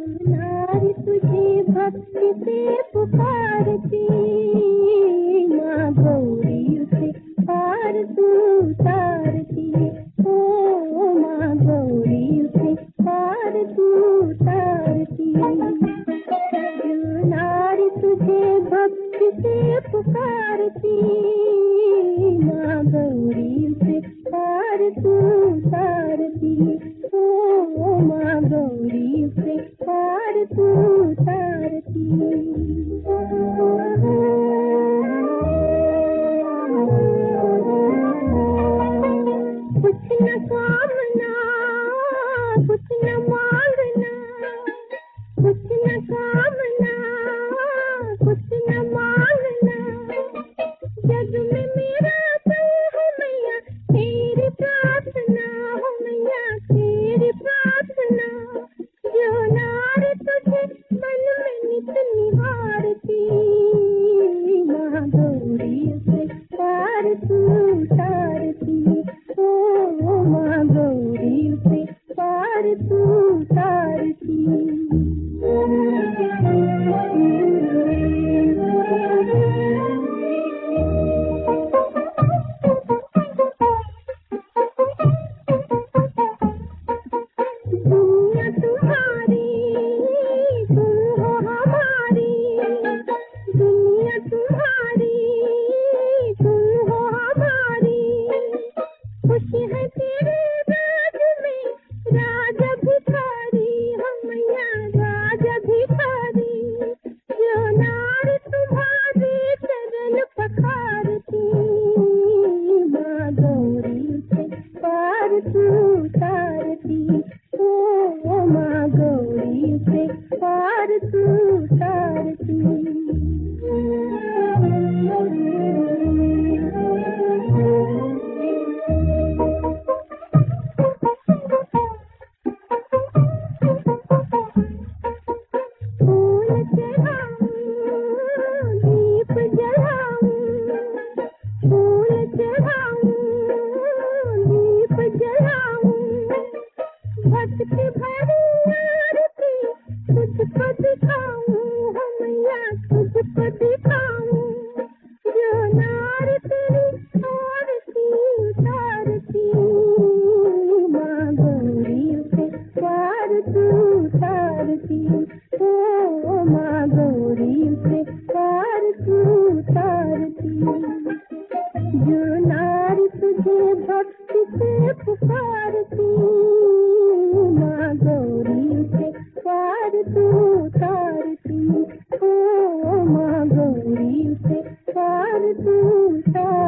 नारी तुझे भक्ति से पुकारती, माँ गौरी उसे पार तू उतारती। ओ माँ गौरी उसे पार तू उतारती। जो नारी तुझे भक्ति से पुकारती, माँ गौरी उसे पार तू उतारती। ओ माँ गौरी उसे पार तू उतारती। कुछ न कामना कुछ न मांगना, कुछ न कामना कुछ न मांगना, जग में मेरा कोई हो मैया तेरी प्रार्थना, हो मैया तेरी प्रार्थना। जो नारी तुझे मन में नित निहारती, माँ गौरी उसे पार तू उतारती। ओ माँ गौरी उसे पार तू उतारती। दुनिया तुम्हारी तुम हो हमारी, दुनिया तुम्हारी तुम हो हमारी। खुशी है तेरे राज में राजा भिखारी, हम मैया राजा भिखारी। जो नारी तुम्हारे चरण पखारती, माँ गौरी उसे पार तू उतारती। ओ माँ गौरी उसे पार तू उतारती। फूल चढ़ाऊं दीप जलाऊं, फूल चढ़ाऊं दीप जलाऊं, भक्ति भरी आरती तुझको दिखाऊं, हम मैया तुझको दिखाऊं। जो नारी तेरी आरती उतारती, माँ गौरी उसे पार तू उतारती। ओ माँ गौरी उसे पार तू उतारती। जो नारी तुझे भक्ति से पुकारती, माँ गौरी उसे पार तू उतारती। ओ माँ गौरी उसे पार तू उतारती।